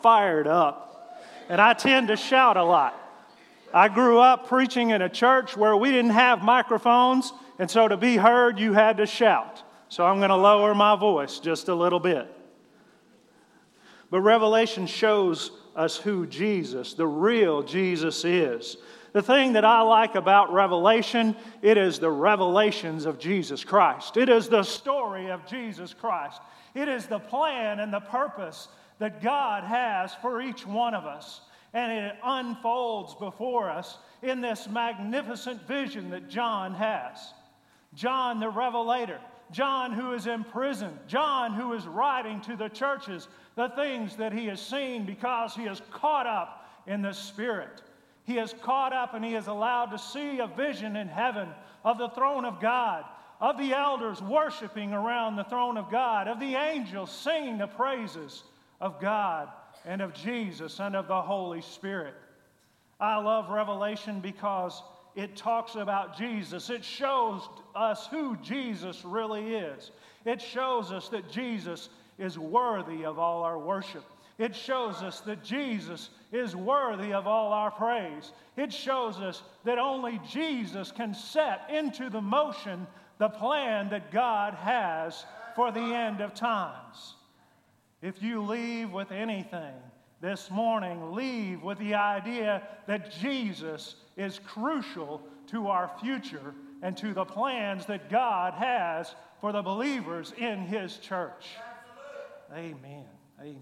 fired up, and I tend to shout a lot. I grew up preaching in a church where we didn't have microphones, and so to be heard, you had to shout. So I'm going to lower my voice just a little bit. But Revelation shows us who Jesus, the real Jesus, is. The thing that I like about Revelation, it is the revelations of Jesus Christ. It is the story of Jesus Christ. It is the plan and the purpose that God has for each one of us. And it unfolds before us in this magnificent vision that John has. John the Revelator, John who is in prison, John who is writing to the churches the things that he has seen because he is caught up in the Spirit. He is caught up and he is allowed to see a vision in heaven of the throne of God, of the elders worshiping around the throne of God, of the angels singing the praises of God and of Jesus and of the Holy Spirit. I love Revelation because it talks about Jesus. It shows us who Jesus really is. It shows us that Jesus is worthy of all our worship. It shows us that Jesus is worthy of all our praise. It shows us that only Jesus can set into the motion the plan that God has for the end of times. If you leave with anything this morning, leave with the idea that Jesus is crucial to our future and to the plans that God has for the believers in His church. Amen. Amen.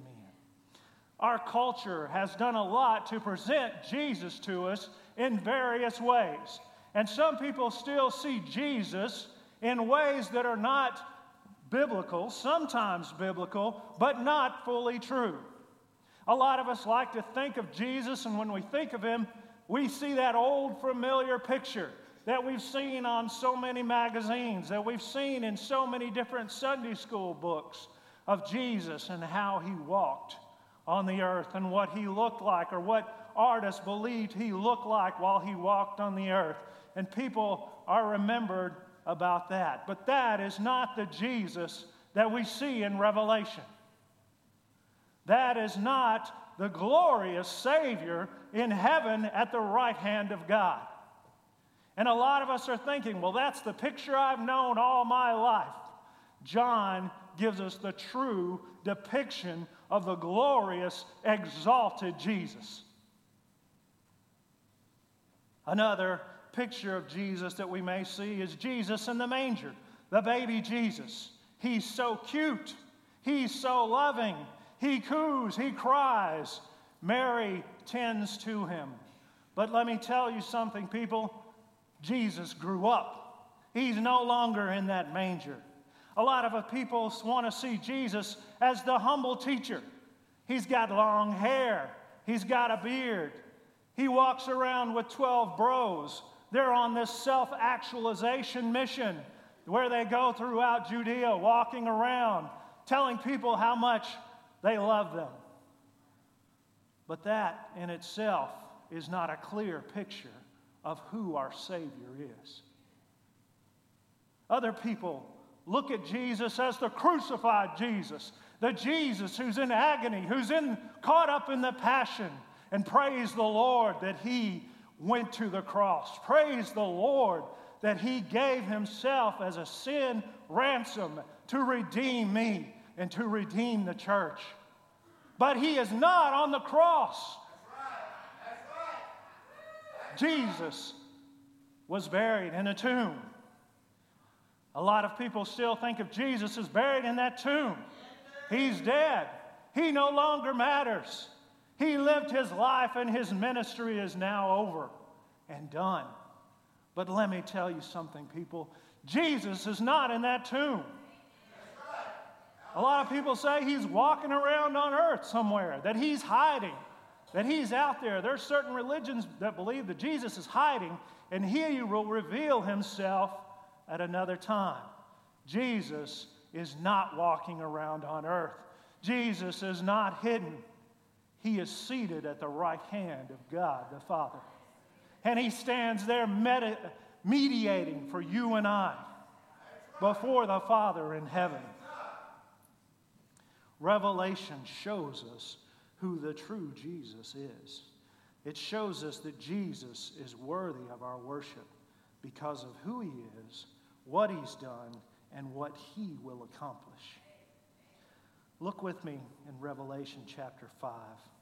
Our culture has done a lot to present Jesus to us in various ways. And some people still see Jesus in ways that are not biblical, sometimes biblical, but not fully true. A lot of us like to think of Jesus, and when we think of Him, we see that old familiar picture that we've seen on so many magazines, that we've seen in so many different Sunday school books of Jesus and how He walked on the earth and what He looked like, or what artists believed He looked like while He walked on the earth. And people are remembered about that. But that is not the Jesus that we see in Revelation. That is not the glorious Savior in heaven at the right hand of God. And a lot of us are thinking, well, that's the picture I've known all my life. John gives us the true depiction of the glorious, exalted Jesus. Another picture of Jesus that we may see is Jesus in the manger, the baby Jesus. He's so cute. He's so loving. He coos, he cries. Mary tends to him. But let me tell you something, people. Jesus grew up. He's no longer in that manger. A lot of people want to see Jesus as the humble teacher. He's got long hair. He's got a beard. He walks around with 12 bros. They're on this self-actualization mission where they go throughout Judea walking around, telling people how much they love them. But that in itself is not a clear picture of who our Savior is. Other people look at Jesus as the crucified Jesus, the Jesus who's in agony, who's caught up in the passion, and praise the Lord that He went to the cross. Praise the Lord that He gave Himself as a sin ransom to redeem me and to redeem the church. But He is not on the cross. Jesus was buried in a tomb. A lot of people still think of Jesus as buried in that tomb. He's dead. He no longer matters. He lived His life and His ministry is now over and done. But let me tell you something, people. Jesus is not in that tomb. A lot of people say He's walking around on earth somewhere, that He's hiding, that He's out there. There's certain religions that believe that Jesus is hiding, and He will reveal Himself at another time. Jesus is not walking around on earth. Jesus is not hidden. He is seated at the right hand of God the Father. And He stands there mediating for you and I before the Father in heaven. Revelation shows us who the true Jesus is. It shows us that Jesus is worthy of our worship because of who he is, what he's done, and what he will accomplish. Look with me in Revelation chapter 5.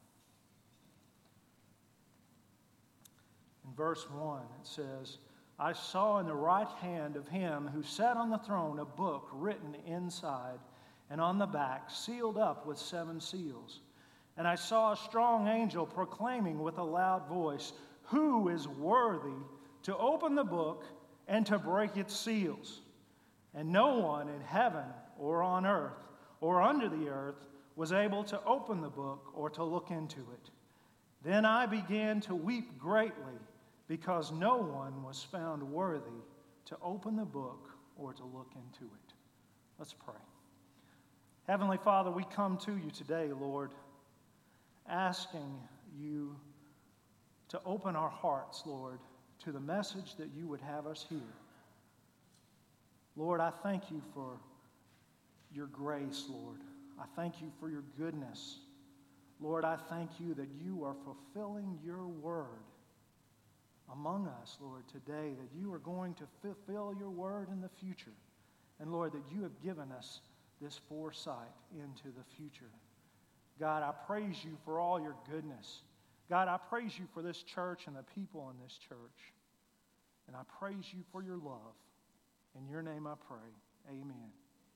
In verse 1, it says, I saw in the right hand of him who sat on the throne a book written inside and on the back, sealed up with 7 seals. And I saw a strong angel proclaiming with a loud voice, who is worthy to open the book and to break its seals? And no one in heaven or on earth or under the earth was able to open the book or to look into it. Then I began to weep greatly because no one was found worthy to open the book or to look into it. Let's pray. Heavenly Father, we come to you today, Lord, asking you to open our hearts, Lord, to the message that you would have us hear. Lord, I thank you for your grace, Lord. I thank you for your goodness. Lord, I thank you that you are fulfilling your word among us, Lord, today, that you are going to fulfill your word in the future. And Lord, that you have given us this foresight into the future. God, I praise you for all your goodness. God, I praise you for this church and the people in this church. And I praise you for your love. In your name I pray. Amen.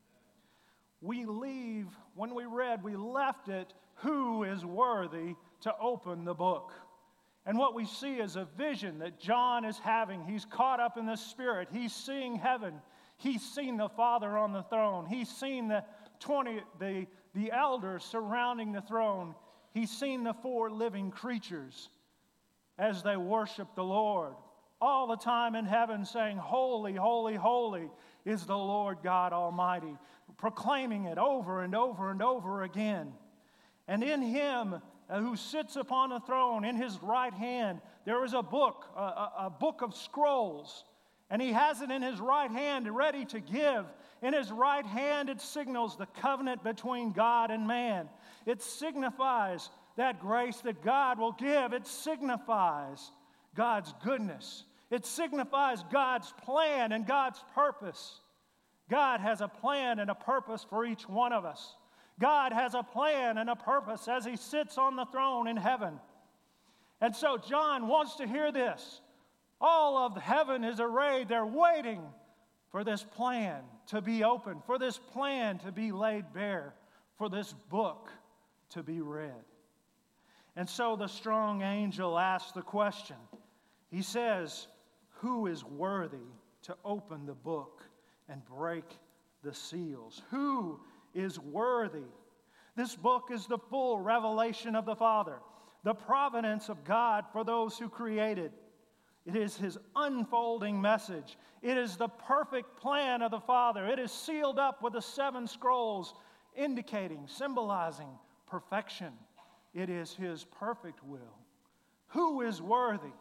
When we read, we left it, who is worthy to open the book? And what we see is a vision that John is having. He's caught up in the Spirit. He's seeing heaven. He's seen the Father on the throne. He's seen the elders surrounding the throne. He's seen the 4 living creatures as they worship the Lord. All the time in heaven saying, holy, holy, holy is the Lord God Almighty. Proclaiming it over and over and over again. And in him who sits upon the throne, in his right hand, there is a book of scrolls. And he has it in his right hand ready to give. In his right hand it signals the covenant between God and man. It signifies that grace that God will give. It signifies God's goodness. It signifies God's plan and God's purpose. God has a plan and a purpose for each one of us. God has a plan and a purpose as he sits on the throne in heaven. And so John wants to hear this. All of heaven is arrayed. They're waiting for this plan to be opened, for this plan to be laid bare, for this book to be read. And so the strong angel asks the question. He says, who is worthy to open the book and break the seals? Who is worthy? This book is the full revelation of the Father, the providence of God for those who created. It is his unfolding message. It is the perfect plan of the Father. It is sealed up with the 7 scrolls, indicating, symbolizing perfection. It is his perfect will. Who is worthy?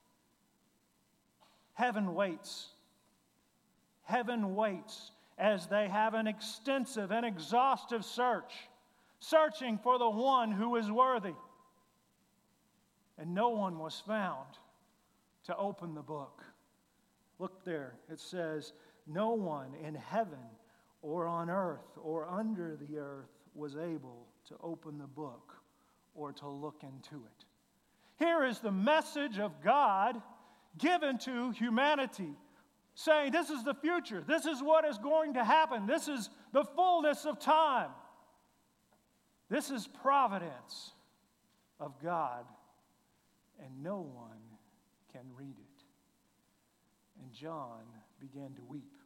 Heaven waits. Heaven waits as they have an extensive and exhaustive search, searching for the one who is worthy. And no one was found to open the book. Look there, it says, no one in heaven or on earth or under the earth was able to open the book or to look into it. Here is the message of God given to humanity, saying this is the future, this is what is going to happen, this is the fullness of time. This is providence of God, and no one can read it. And John began to weep.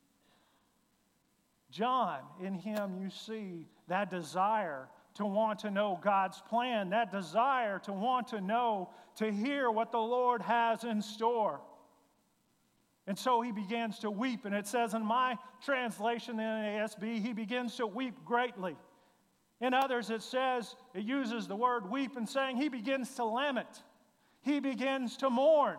John, in him you see that desire to want to know God's plan, that desire to want to know, to hear what the Lord has in store. And so he begins to weep, and it says in my translation, the NASB, he begins to weep greatly. In others it says, it uses the word weep and saying he begins to lament. He begins to mourn.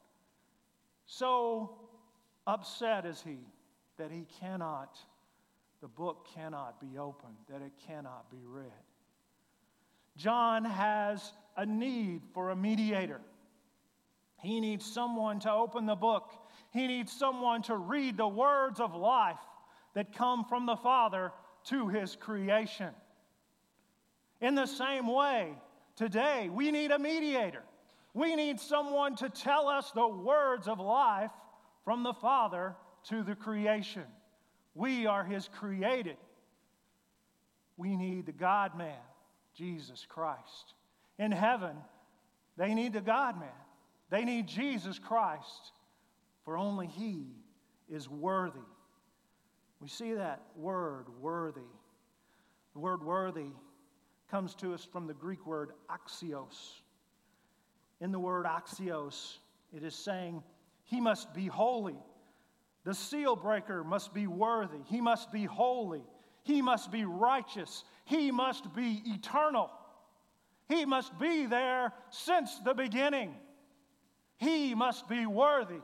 So upset is he that the book cannot be opened, that it cannot be read. John has a need for a mediator. He needs someone to open the book. He needs someone to read the words of life that come from the Father to His creation. In the same way, today we need a mediator. We need someone to tell us the words of life from the Father to the creation. We are His created. We need the God-man, Jesus Christ. In heaven, they need the God-man. They need Jesus Christ, for only He is worthy. We see that word, worthy. The word worthy comes to us from the Greek word axios. In the word axios, it is saying, He must be holy. The seal breaker must be worthy. He must be holy. He must be righteous. He must be eternal. He must be there since the beginning. He must be worthy.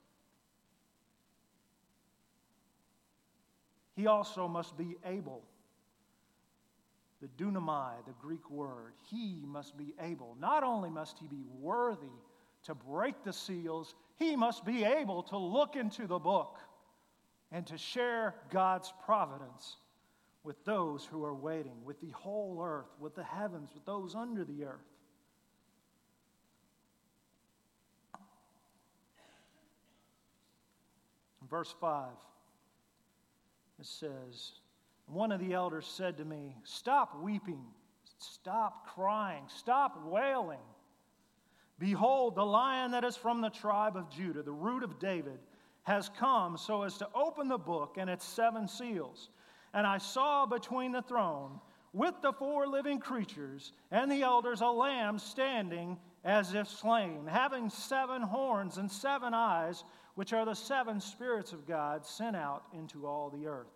He also must be able. The dunamai, the Greek word, He must be able. Not only must He be worthy to break the seals, He must be able to look into the book and to share God's providence with those who are waiting, with the whole earth, with the heavens, with those under the earth. In verse 5, it says, one of the elders said to me, "Stop weeping, stop crying, stop wailing. Behold, the Lion that is from the tribe of Judah, the root of David, has come so as to open the book and its 7 seals. And I saw between the throne, with the 4 living creatures and the elders, a lamb standing as if slain, having 7 horns and 7 eyes, which are the 7 spirits of God sent out into all the earth.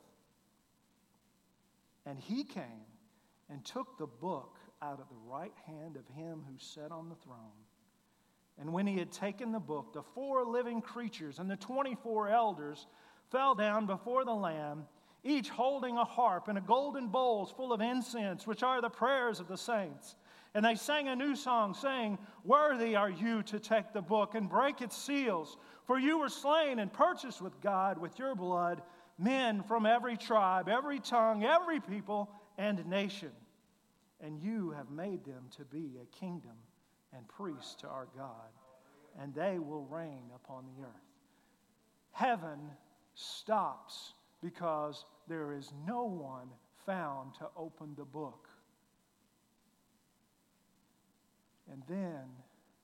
And He came and took the book out of the right hand of Him who sat on the throne. And when He had taken the book, the 4 living creatures and the 24 elders fell down before the Lamb, each holding a harp and a golden bowls full of incense, which are the prayers of the saints. And they sang a new song, saying, "Worthy are you to take the book and break its seals, for you were slain and purchased with God with your blood men from every tribe, every tongue, every people, and nation. And you have made them to be a kingdom and priests to our God, and they will reign upon the earth." Heaven stops because there is no one found to open the book. And then,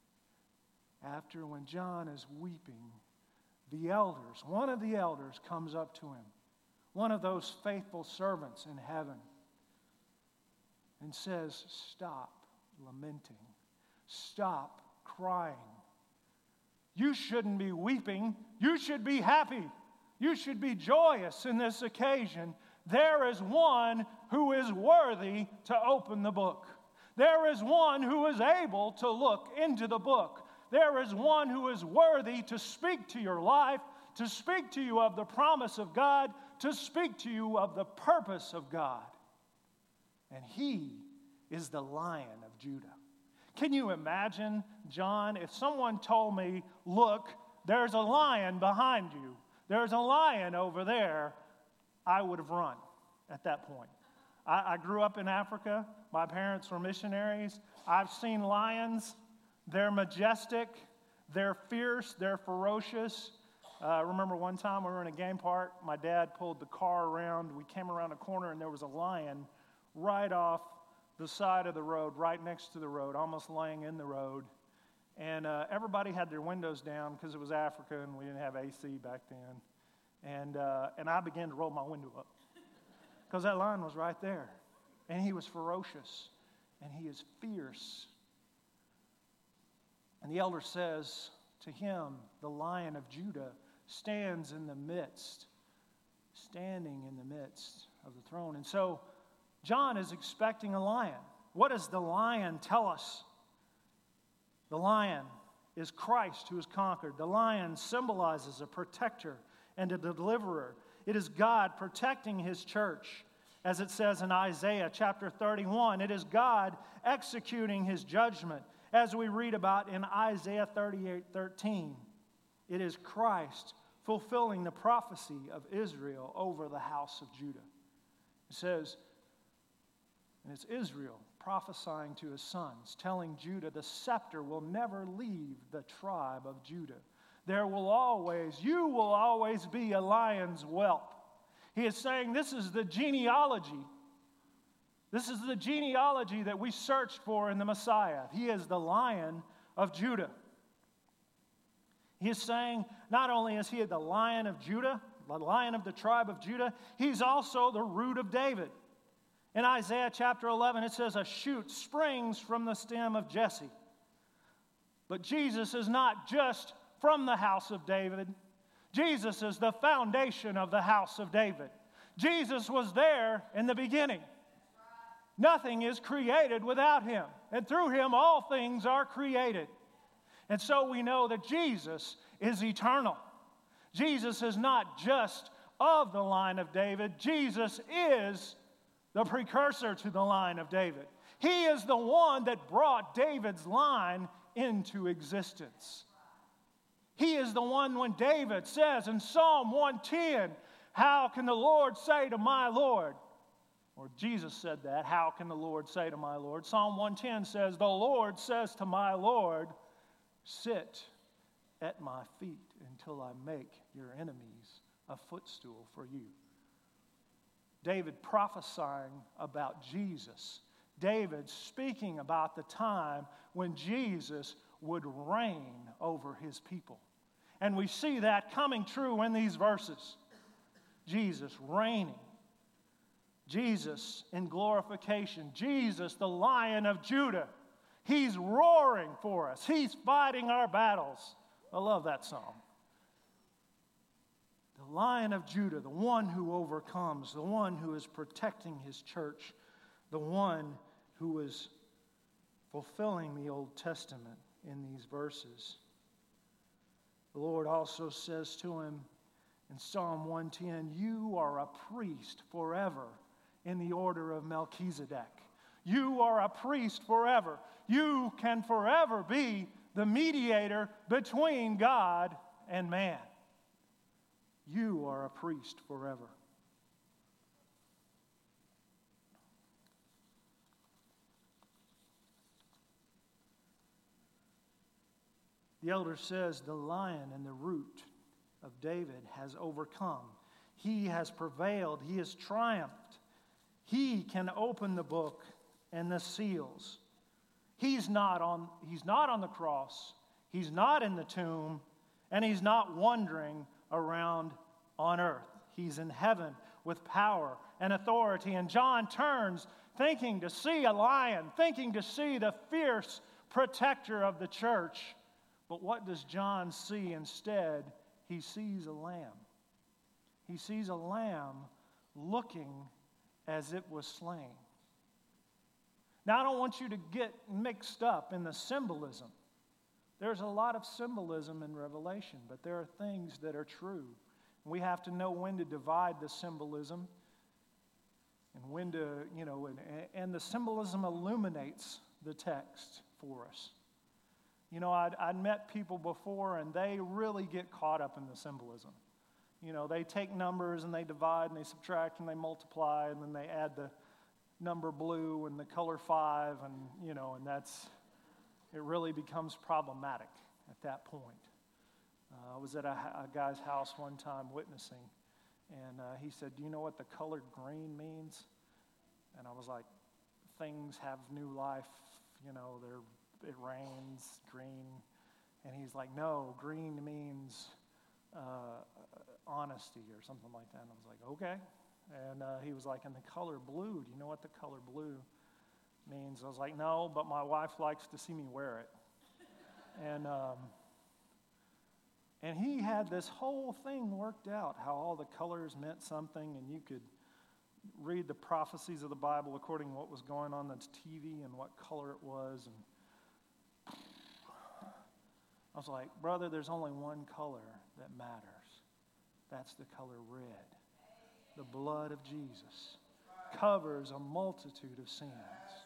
when John is weeping, one of the elders comes up to him, one of those faithful servants in heaven, and says, "Stop lamenting. Stop crying. You shouldn't be weeping. You should be happy. You should be joyous in this occasion. There is one who is worthy to open the book. There is one who is able to look into the book. There is one who is worthy to speak to your life, to speak to you of the promise of God, to speak to you of the purpose of God. And He is the Lion of Judah." Can you imagine, John, if someone told me, "Look, there's a lion behind you. There's a lion over there," I would have run at that point. I grew up in Africa. My parents were missionaries. I've seen lions. They're majestic. They're fierce. They're ferocious. I remember one time we were in a game park. My dad pulled the car around. We came around a corner, and there was a lion right off the side of the road, right next to the road, almost laying in the road. And everybody had their windows down because it was Africa and we didn't have AC back then. And I began to roll my window up because that lion was right there. And he was ferocious and he is fierce. And the elder says to him, the Lion of Judah standing in the midst of the throne. And so John is expecting a lion. What does the lion tell us? The lion is Christ who has conquered. The lion symbolizes a protector and a deliverer. It is God protecting His church. As it says in Isaiah chapter 31, it is God executing his judgment. As we read about in Isaiah 38:13, it is Christ fulfilling the prophecy of Israel over the house of Judah. It says, and it's Israel prophesying to his sons, telling Judah, the scepter will never leave the tribe of Judah. You will always be a lion's whelp. He is saying this is the genealogy. This is the genealogy that we searched for in the Messiah. He is the Lion of Judah. He is saying not only is he the Lion of Judah, the Lion of the tribe of Judah, he's also the root of David. In Isaiah chapter 11, it says, a shoot springs from the stem of Jesse. But Jesus is not just from the house of David. Jesus is the foundation of the house of David. Jesus was there in the beginning. Nothing is created without him. And through him, all things are created. And so we know that Jesus is eternal. Jesus is not just of the line of David. Jesus is the precursor to the line of David. He is the one that brought David's line into existence. He is the one when David says in Psalm 110, how can the Lord say to my Lord? Or Jesus said that, how can the Lord say to my Lord? Psalm 110 says, the Lord says to my Lord, sit at my feet until I make your enemies a footstool for you. David prophesying about Jesus. David speaking about the time when Jesus would reign over his people. And we see that coming true in these verses. Jesus reigning. Jesus in glorification. Jesus, the Lion of Judah. He's roaring for us. He's fighting our battles. I love that song. The Lion of Judah, the one who overcomes, the one who is protecting his church, the one who is fulfilling the Old Testament in these verses. The Lord also says to him in Psalm 110, you are a priest forever in the order of Melchizedek. You are a priest forever. You can forever be the mediator between God and man. You are a priest forever. The elder says the Lion and the root of David has overcome. He has prevailed. He has triumphed. He can open the book and the seals. He's not on the cross. He's not in the tomb. And he's not wandering around on earth. He's in heaven with power and authority. And John turns thinking to see a lion, thinking to see the fierce protector of the church. But what does John see instead? He sees a lamb. He sees a lamb looking as it was slain. Now, I don't want you to get mixed up in the symbolism. There's a lot of symbolism in Revelation, but there are things that are true. We have to know when to divide the symbolism and when to, and the symbolism illuminates the text for us. I'd met people before, and they really get caught up in the symbolism. They take numbers and they divide and they subtract and they multiply, and then they add the number blue and the color 5, and it really becomes problematic at that point. I was at a guy's house one time witnessing, and he said, do you know what the color green means? And I was like, things have new life, it rains, green. And he's like, no, green means honesty or something like that. And I was like, okay. And he was like, and the color blue, do you know what the color blue means? I was like, no, but my wife likes to see me wear it. And he had this whole thing worked out, how all the colors meant something, and you could read the prophecies of the Bible according to what was going on the TV and what color it was. And I was like, brother, there's only one color that matters. That's the color red. The blood of Jesus. covers a multitude of sins.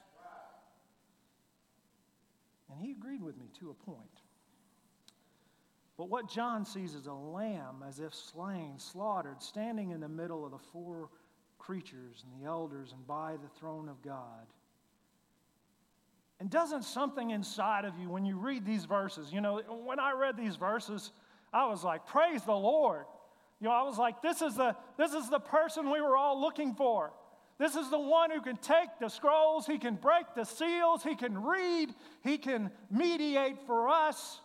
And he agreed with me to a point. But what John sees is a lamb as if slain, slaughtered, standing in the middle of the four creatures and the elders and by the throne of God. And doesn't something inside of you, when you read these verses, when I read these verses, I was like, praise the Lord. I was like, this is the person we were all looking for. This is the one who can take the scrolls, he can break the seals, he can read, he can mediate for us.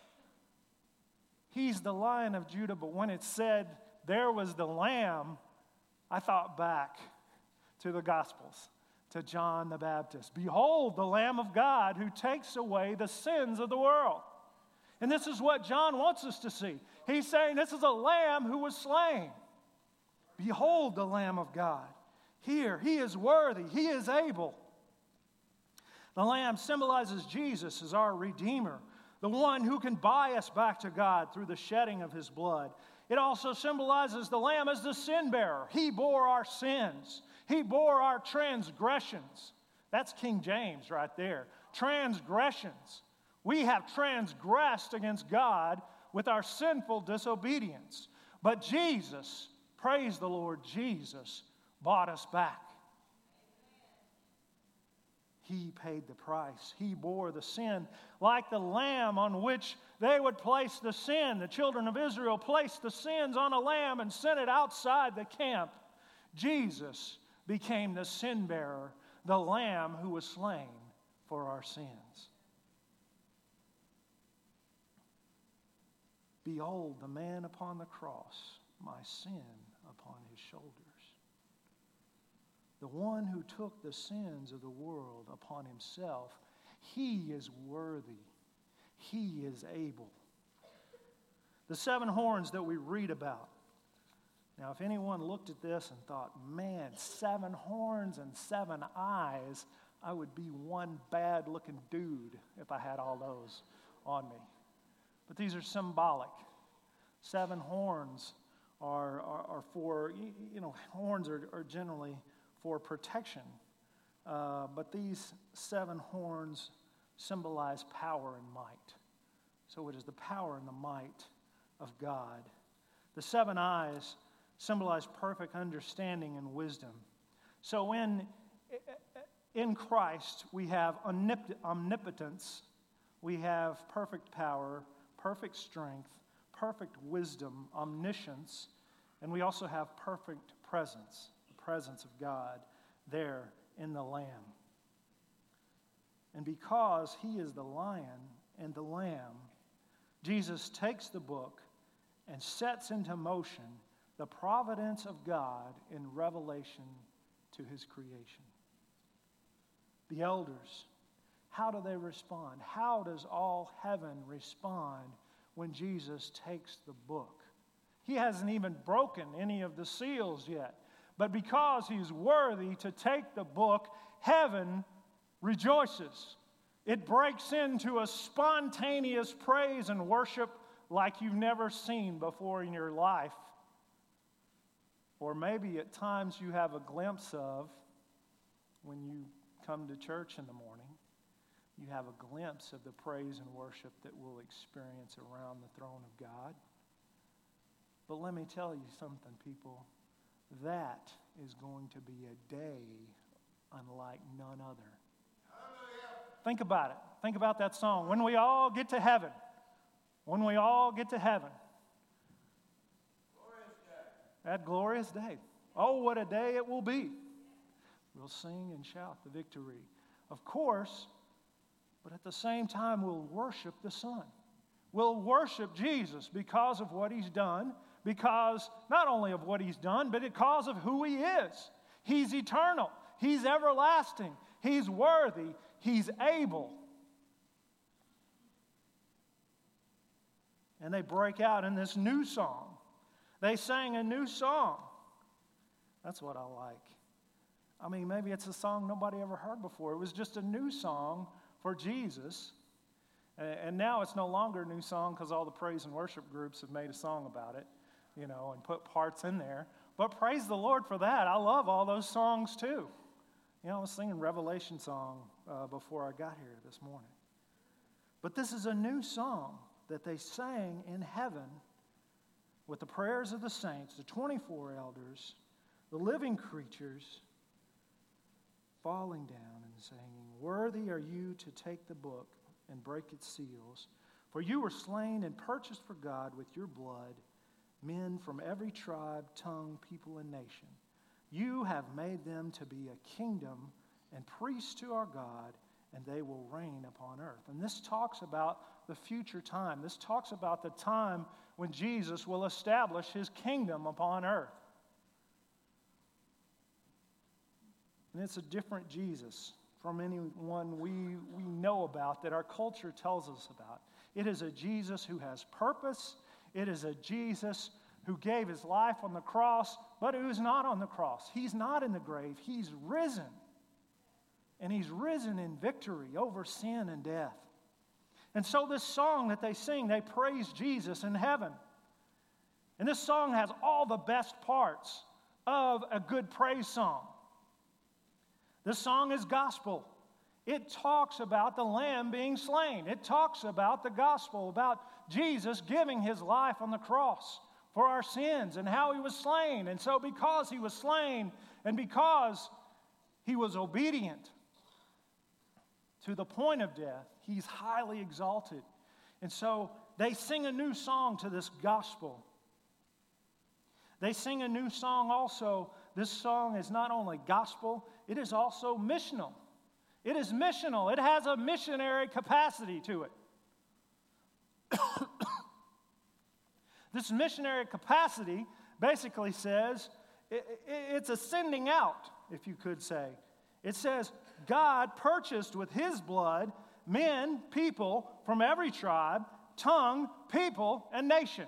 He's the Lion of Judah. But when it said there was the Lamb, I thought back to the Gospels, to John the Baptist. Behold, the Lamb of God who takes away the sins of the world. And this is what John wants us to see. He's saying this is a lamb who was slain. Behold the Lamb of God. Here, he is worthy. He is able. The lamb symbolizes Jesus as our Redeemer, the one who can buy us back to God through the shedding of his blood. It also symbolizes the lamb as the sin bearer. He bore our sins. He bore our transgressions. That's King James right there. Transgressions. We have transgressed against God with our sinful disobedience. But Jesus, praise the Lord, Jesus bought us back. He paid the price. He bore the sin. Like the lamb on which they would place the sin, the children of Israel placed the sins on a lamb and sent it outside the camp. Jesus became the sin bearer, the lamb who was slain for our sins. Behold, the man upon the cross, my sin upon his shoulders. The one who took the sins of the world upon himself, he is worthy. He is able. The 7 horns that we read about. Now, if anyone looked at this and thought, man, 7 horns and 7 eyes, I would be one bad-looking dude if I had all those on me. But these are symbolic. 7 horns are for, horns are generally for protection. But these 7 horns symbolize power and might. So it is the power and the might of God. The 7 eyes symbolize perfect understanding and wisdom. So in Christ, we have omnipotence, we have perfect power, perfect strength, perfect wisdom, omniscience, and we also have perfect presence, the presence of God there in the Lamb. And because he is the Lion and the Lamb, Jesus takes the book and sets into motion the providence of God in revelation to his creation. The elders, how do they respond? How does all heaven respond when Jesus takes the book? He hasn't even broken any of the seals yet. But because he's worthy to take the book, heaven rejoices. It breaks into a spontaneous praise and worship like you've never seen before in your life. Or maybe at times you have a glimpse of when you come to church in the morning. You have a glimpse of the praise and worship that we'll experience around the throne of God. But let me tell you something, people. That is going to be a day unlike none other. Think about it. Think about that song. When we all get to heaven. When we all get to heaven. That glorious day. Oh, what a day it will be. We'll sing and shout the victory. Of course, but at the same time, we'll worship the Son. We'll worship Jesus because of what he's done, because not only of what he's done, but because of who he is. He's eternal. He's everlasting. He's worthy. He's able. And they break out in this new song. They sang a new song. That's what I like. I mean, maybe it's a song nobody ever heard before. It was just a new song for Jesus. And now it's no longer a new song because all the praise and worship groups have made a song about it, and put parts in there. But praise the Lord for that. I love all those songs too. I was singing Revelation song before I got here this morning. But this is a new song that they sang in heaven with the prayers of the saints, the 24 elders, the living creatures, falling down and saying, "Worthy are you to take the book and break its seals, for you were slain and purchased for God with your blood men from every tribe, tongue, people, and nation. You have made them to be a kingdom and priests to our God, and they will reign upon earth." And this talks about the future time. This talks about the time when Jesus will establish his kingdom upon earth. And it's a different Jesus from anyone we know about, that our culture tells us about. It is a Jesus who has purpose. It is a Jesus who gave his life on the cross, but who's not on the cross. He's not in the grave. He's risen. And he's risen in victory over sin and death. And so this song that they sing, they praise Jesus in heaven. And this song has all the best parts of a good praise song. This song is gospel. It talks about the Lamb being slain. It talks about the gospel, about Jesus giving his life on the cross for our sins and how he was slain. And so because he was slain and because he was obedient to the point of death, he's highly exalted. And so they sing a new song to this gospel. They sing a new song also. This song is not only gospel, it is also missional. It is missional. It has a missionary capacity to it. This missionary capacity basically says it's a sending out, if you could say. It says God purchased with his blood men, people from every tribe, tongue, people, and nation.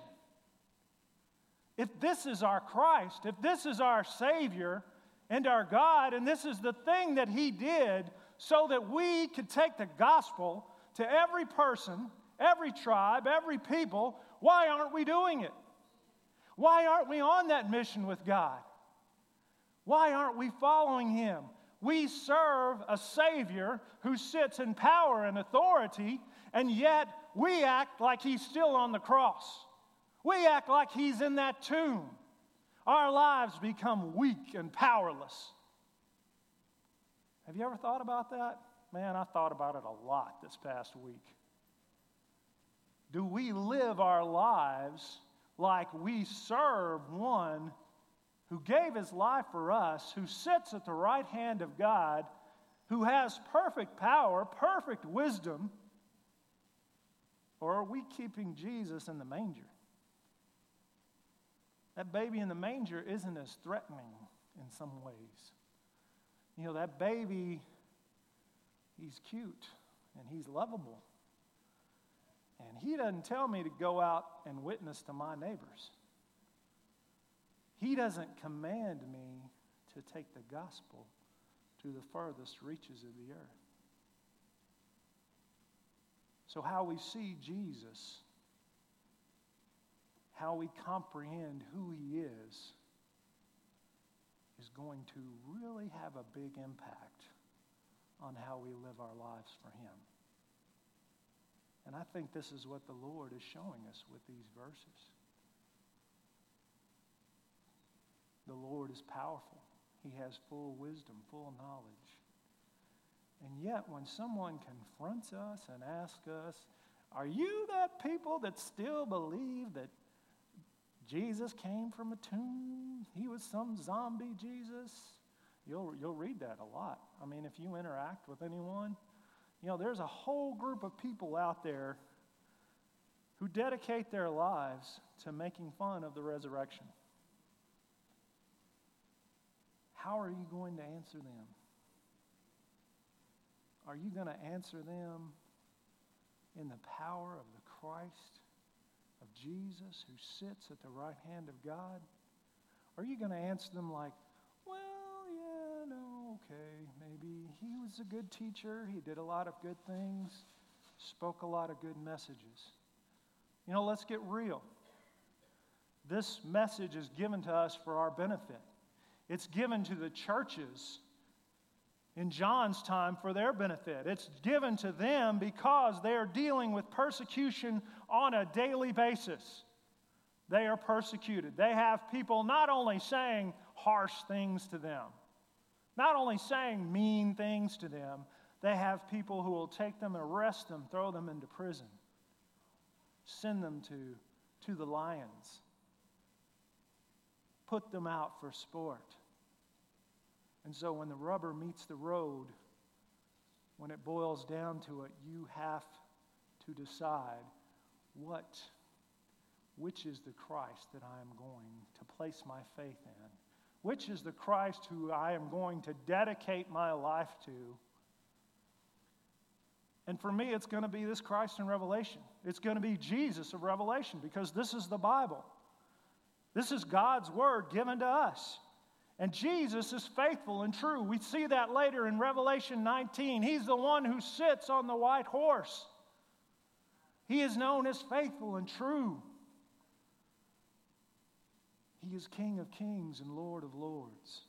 If this is our Christ, if this is our Savior and our God, and this is the thing that he did so that we could take the gospel to every person, every tribe, every people, why aren't we doing it? Why aren't we on that mission with God? Why aren't we following him? We serve a Savior who sits in power and authority, and yet we act like he's still on the cross. We act like he's in that tomb. Our lives become weak and powerless. Have you ever thought about that? Man, I thought about it a lot this past week. Do we live our lives like we serve one who gave his life for us, who sits at the right hand of God, who has perfect power, perfect wisdom? Or are we keeping Jesus in the manger? That baby in the manger isn't as threatening in some ways. You know, that baby, he's cute and he's lovable. And he doesn't tell me to go out and witness to my neighbors. He doesn't command me to take the gospel to the furthest reaches of the earth. So how we see Jesus, how we comprehend who he is going to really have a big impact on how we live our lives for him. And I think this is what the Lord is showing us with these verses. The Lord is powerful. He has full wisdom, full knowledge. And yet when someone confronts us and asks us, are you that people that still believe that Jesus came from a tomb? He was some zombie Jesus? You'll read that a lot. I mean, if you interact with anyone, you know, there's a whole group of people out there who dedicate their lives to making fun of the resurrection. How are you going to answer them? Are you going to answer them in the power of the Christ, of Jesus, who sits at the right hand of God? Are you going to answer them like, well, yeah, no, okay, maybe he was a good teacher, he did a lot of good things, spoke a lot of good messages? You know, let's get real. This message is given to us for our benefit. It's given to the churches in John's time for their benefit. It's given to them because they are dealing with persecution on a daily basis. They are persecuted. They have people not only saying harsh things to them, not only saying mean things to them, they have people who will take them, arrest them, throw them into prison, send them to the lions, put them out for sport. And so when the rubber meets the road, when it boils down to it, you have to decide which is the Christ that I am going to place my faith in? Which is the Christ who I am going to dedicate my life to? And for me, it's going to be this Christ in Revelation. It's going to be Jesus of Revelation, because this is the Bible. This is God's Word given to us. And Jesus is faithful and true. We see that later in Revelation 19. He's the one who sits on the white horse. He is known as faithful and true. He is King of kings and Lord of lords.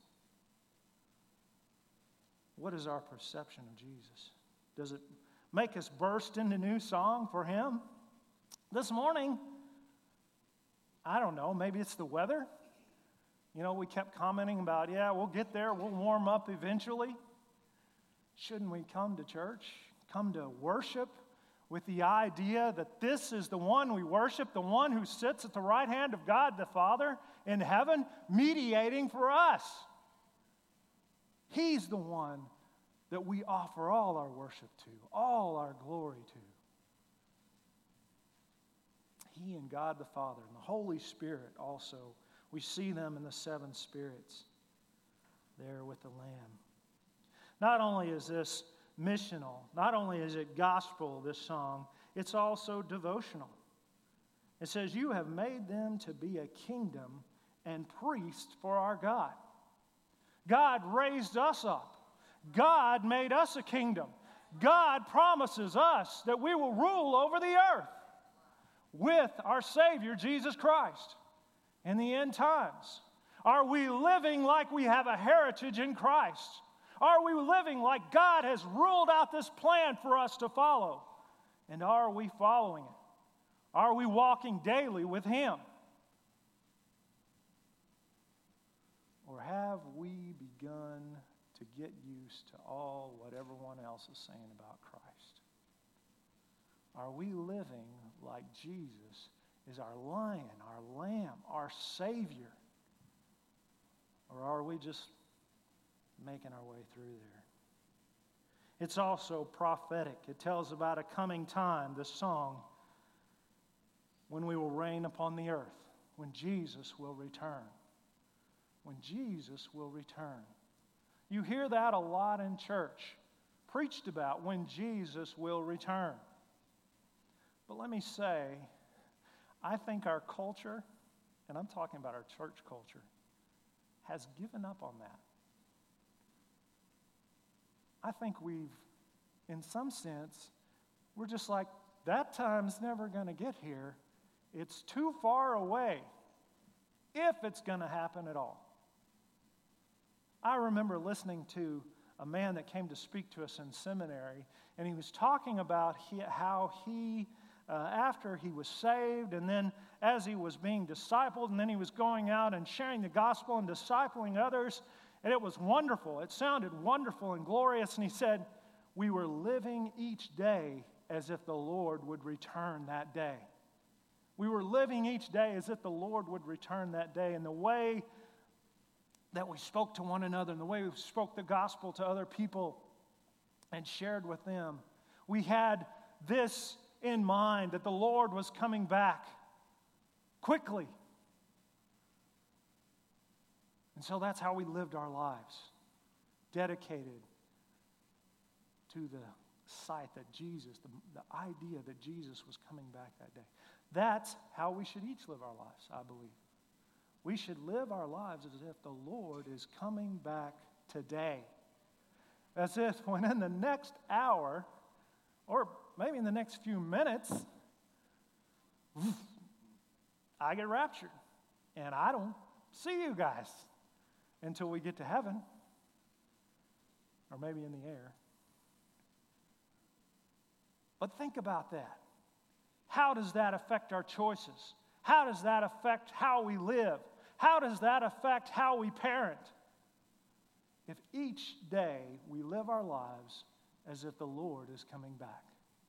What is our perception of Jesus? Does it make us burst into new song for Him? This morning, I don't know, maybe it's the weather. You know, we kept commenting about, we'll get there, we'll warm up eventually. Shouldn't we come to church, come to worship with the idea that this is the one we worship, the one who sits at the right hand of God the Father in heaven, mediating for us? He's the one that we offer all our worship to, all our glory to. He and God the Father and the Holy Spirit also. We see them in the seven spirits there with the Lamb. Not only is this missional, not only is it gospel, this song, it's also devotional. It says, you have made them to be a kingdom and priests for our God. God raised us up. God made us a kingdom. God promises us that we will rule over the earth with our Savior, Jesus Christ, in the end times. Are we living like we have a heritage in Christ? Are we living like God has ruled out this plan for us to follow? And are we following it? Are we walking daily with Him? Or have we begun to get used to all what everyone else is saying about Christ? Are we living like Jesus is our lion, our lamb, our Savior? Or are we just making our way through there? It's also prophetic. It tells about a coming time, this song, when we will reign upon the earth, when Jesus will return. When Jesus will return. You hear that a lot in church, preached about when Jesus will return. But let me say, I think our culture, and I'm talking about our church culture, has given up on that. I think we've, in some sense, we're just like, that time's never going to get here. It's too far away, if it's going to happen at all. I remember listening to a man that came to speak to us in seminary, and he was talking about how he, after he was saved, and then as he was being discipled, and then he was going out and sharing the gospel and discipling others, and it was wonderful. It sounded wonderful and glorious, and he said, we were living each day as if the Lord would return that day. We were living each day as if the Lord would return that day, and the way that we spoke to one another and the way we spoke the gospel to other people and shared with them. We had this in mind, that the Lord was coming back quickly. And so that's how we lived our lives, dedicated to the sight that Jesus, the idea that Jesus was coming back that day. That's how we should each live our lives, I believe. We should live our lives as if the Lord is coming back today. As if when in the next hour, or maybe in the next few minutes, I get raptured. And I don't see you guys until we get to heaven, or maybe in the air. But think about that. How does that affect our choices? How does that affect how we live? How does that affect how we parent? If each day we live our lives as if the Lord is coming back.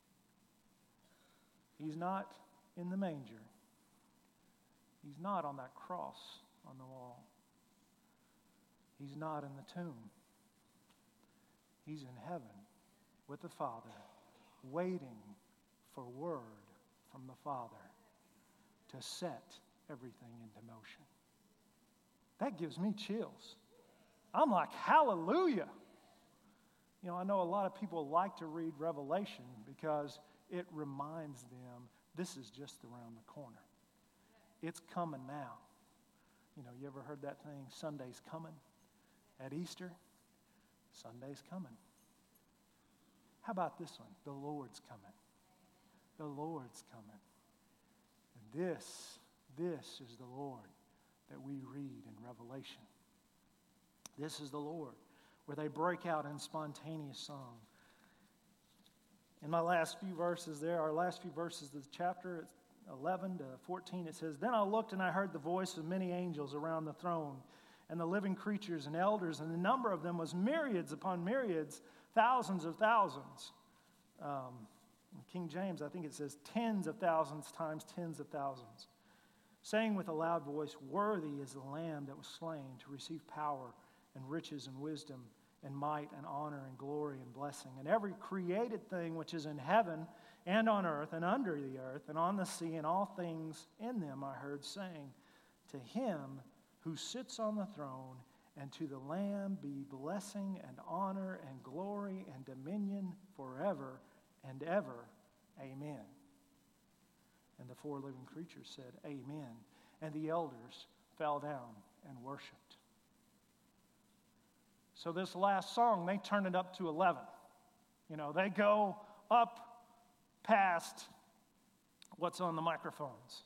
He's not in the manger. He's not on that cross on the wall. He's not in the tomb. He's in heaven with the Father, waiting for word from the Father to set everything into motion. That gives me chills. I'm like, hallelujah. You know, I know a lot of people like to read Revelation because it reminds them this is just around the corner. It's coming now. You know, you ever heard that thing, Sunday's coming? At Easter, Sunday's coming. How about this one? The Lord's coming. The Lord's coming. And this is the Lord that we read in Revelation. This is the Lord, where they break out in spontaneous song. In my last few verses there, our last few verses of the chapter, 11 to 14, it says, "Then I looked and I heard the voice of many angels around the throne, and the living creatures and elders, and the number of them was myriads upon myriads, thousands of thousands." In King James, I think it says tens of thousands times tens of thousands, saying with a loud voice, "Worthy is the Lamb that was slain to receive power and riches and wisdom and might and honor and glory and blessing. And every created thing which is in heaven and on earth and under the earth and on the sea and all things in them I heard saying, to him who sits on the throne and to the Lamb be blessing and honor and glory and dominion forever and ever. Amen." And the four living creatures said, "Amen." And the elders fell down and worshiped. So this last song, they turn it up to 11. You know, they go up past what's on the microphones.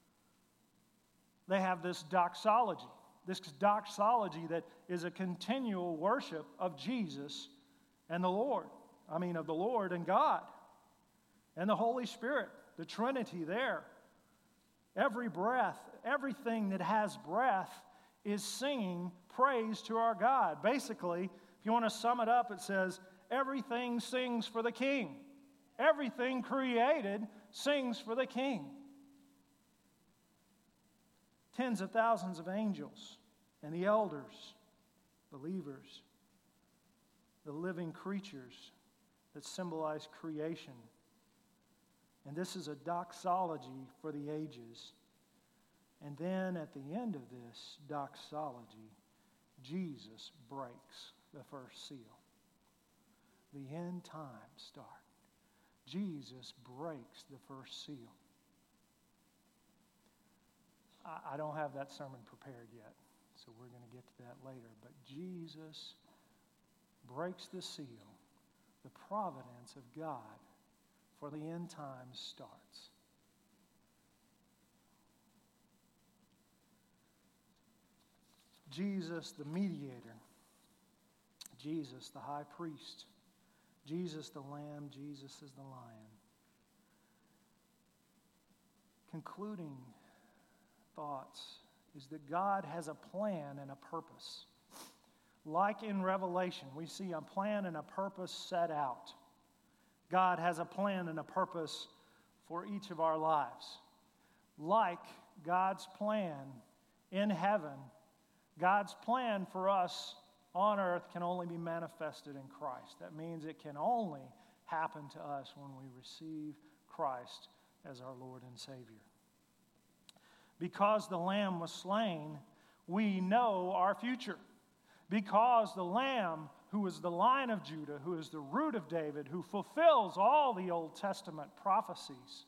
They have this doxology that is a continual worship of Jesus and the Lord. Of the Lord and God and the Holy Spirit, the Trinity there. Every breath, everything that has breath is singing praise to our God. Basically, if you want to sum it up, it says, everything sings for the King. Everything created sings for the King. Tens of thousands of angels and the elders, believers, the living creatures that symbolize creation. And this is a doxology for the ages. And then at the end of this doxology, Jesus breaks the first seal. The end times start. Jesus breaks the first seal. I don't have that sermon prepared yet, so we're going to get to that later. But Jesus breaks the seal. The providence of God for the end times starts. Jesus, the mediator. Jesus, the high priest. Jesus, the lamb. Jesus is the lion. Concluding thoughts is that God has a plan and a purpose. Like in Revelation, we see a plan and a purpose set out. God has a plan and a purpose for each of our lives. Like God's plan in heaven, God's plan for us on earth can only be manifested in Christ. That means it can only happen to us when we receive Christ as our Lord and Savior. Because the Lamb was slain, we know our future. Because the Lamb, who is the Lion of Judah, who is the root of David, who fulfills all the Old Testament prophecies,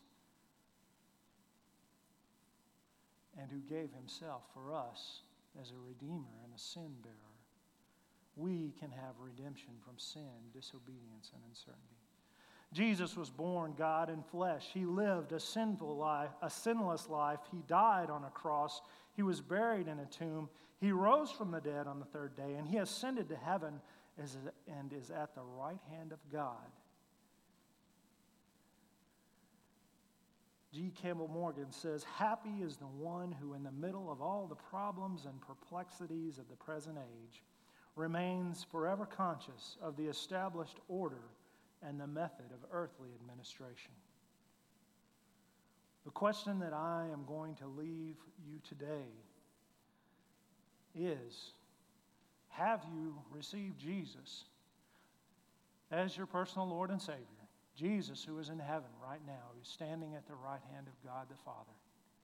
and who gave himself for us as a redeemer and a sin bearer, we can have redemption from sin, disobedience, and uncertainty. Jesus was born God in flesh. He lived a sinful life, a sinless life. He died on a cross. He was buried in a tomb. He rose from the dead on the third day, and he ascended to heaven and is at the right hand of God. G. Campbell Morgan says, "Happy is the one who in the middle of all the problems and perplexities of the present age remains forever conscious of the established order and the method of earthly administration." The question that I am going to leave you today is, have you received Jesus as your personal Lord and Savior? Jesus, who is in heaven right now, who's standing at the right hand of God the Father.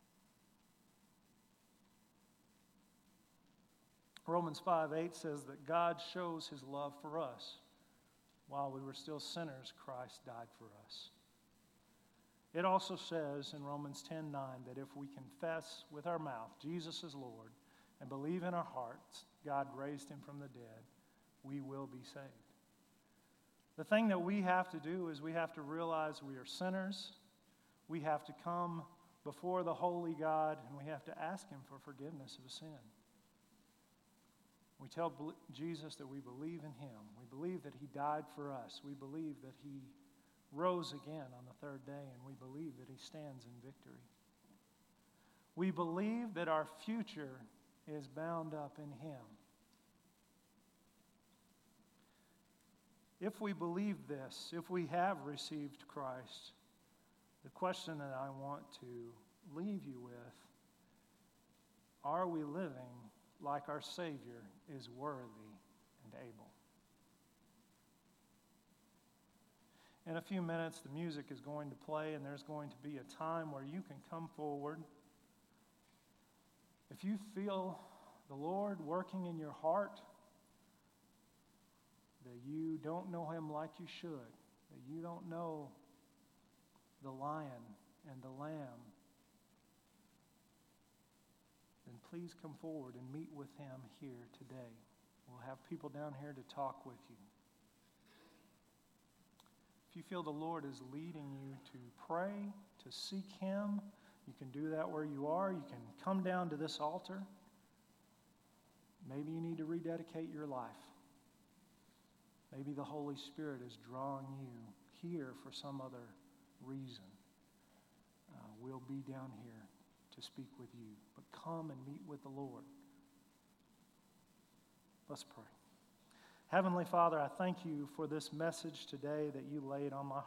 Romans 5:8 says that God shows his love for us. While we were still sinners, Christ died for us. It also says in Romans 10:9 that if we confess with our mouth Jesus is Lord and believe in our hearts God raised him from the dead, we will be saved. The thing that we have to do is we have to realize we are sinners. We have to come before the holy God, and we have to ask him for forgiveness of sin. We tell Jesus that we believe in him. We believe that he died for us. We believe that he rose again on the third day, and we believe that he stands in victory. We believe that our future is bound up in him. If we believe this, if we have received Christ, the question that I want to leave you with, are we living like our Savior is worthy and able? In a few minutes, the music is going to play, and there's going to be a time where you can come forward. If you feel the Lord working in your heart, that you don't know him like you should, that you don't know the Lion and the Lamb, then please come forward and meet with him here today. We'll have people down here to talk with you. If you feel the Lord is leading you to pray, to seek him, you can do that where you are. You can come down to this altar. Maybe you need to rededicate your life. Maybe the Holy Spirit is drawing you here for some other reason. We'll be down here to speak with you. But come and meet with the Lord. Let's pray. Heavenly Father, I thank you for this message today that you laid on my